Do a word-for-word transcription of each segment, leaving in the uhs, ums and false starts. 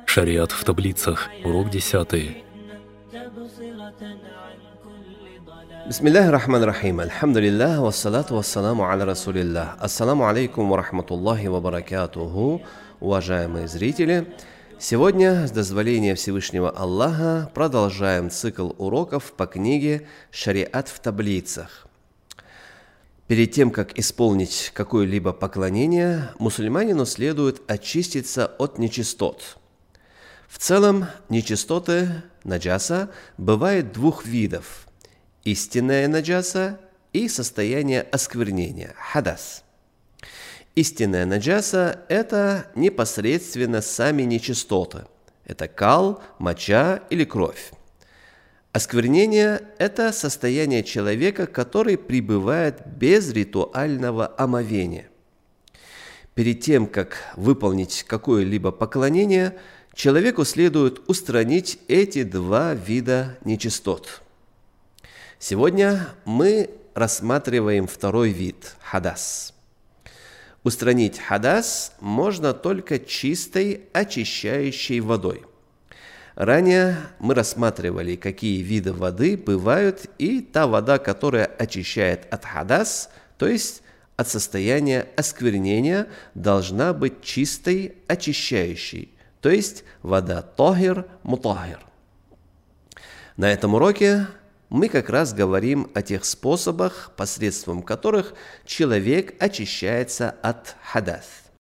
Шариат в таблицах. Урок десятый. Бисмиллахи рахмани рахим. Альхамдулиллах, вассалату вассаламу аля расулиллах. Ассаламу алейкум ва рахматуллахи ва баракатуху. Уважаемые зрители, сегодня, с дозволения Всевышнего Аллаха, продолжаем цикл уроков по книге «Шариат в таблицах». Перед тем, как исполнить какое-либо поклонение, мусульманину следует очиститься от нечистот. В целом, нечистоты, наджаса, бывает двух видов – истинная наджаса и состояние осквернения, хадас. Истинная наджаса – это непосредственно сами нечистоты. Это кал, моча или кровь. Осквернение – это состояние человека, который пребывает без ритуального омовения. Перед тем, как выполнить какое-либо поклонение, человеку следует устранить эти два вида нечистот. Сегодня мы рассматриваем второй вид – хадас. Устранить хадас можно только чистой очищающей водой. Ранее мы рассматривали, какие виды воды бывают, и та вода, которая очищает от хадас, то есть от состояния осквернения, должна быть чистой, очищающей, то есть вода тохир, мутахир. На этом уроке мы как раз говорим о тех способах, посредством которых человек очищается от хадас.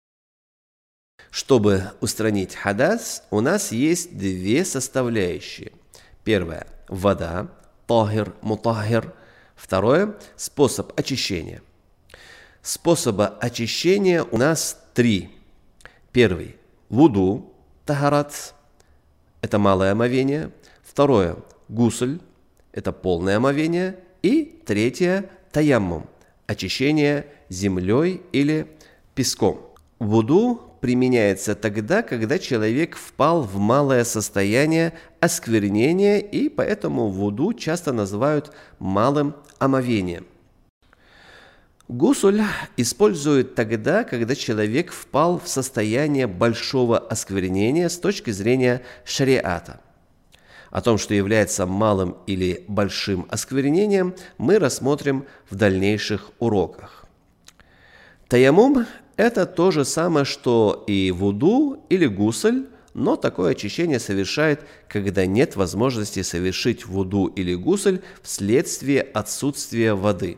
Чтобы устранить хадас, у нас есть две составляющие. Первое – вода, тахир, мутахир. Второе – способ очищения. Способа очищения у нас три. Первый – вуду, тахарат, это малое омовение. Второе – гусль, это полное омовение. И третье – таяммум, очищение землей или песком. Вуду применяется тогда, когда человек впал в малое состояние осквернения, и поэтому вуду часто называют малым омовением. Гусль используют тогда, когда человек впал в состояние большого осквернения с точки зрения шариата. О том, что является малым или большим осквернением, мы рассмотрим в дальнейших уроках. Таяммум – это то же самое, что и вуду или гусль, но такое очищение совершает, когда нет возможности совершить вуду или гусль вследствие отсутствия воды.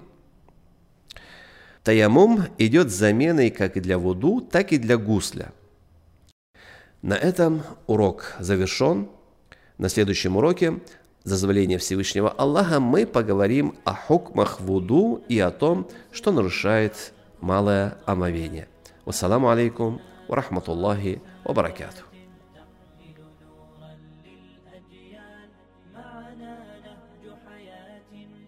Таяммум идет заменой как и для вуду, так и для гусля. На этом урок завершен. На следующем уроке, с дозволения Всевышнего Аллаха, мы поговорим о хукмах вуду и о том, что нарушает малое омовение. Вассаламу алейкум ва рахматуллахи ва баракатух. معنا نهج حياة